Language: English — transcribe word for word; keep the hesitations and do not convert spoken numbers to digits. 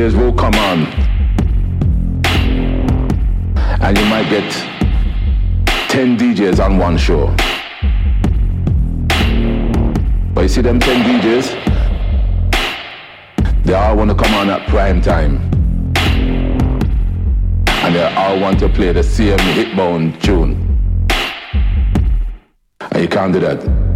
Js will come on, and you might get ten D Js on one show. But you see them ten D Js, they all want to come on at prime time. And they all want to play the same hit-bound tune. And you can't do that.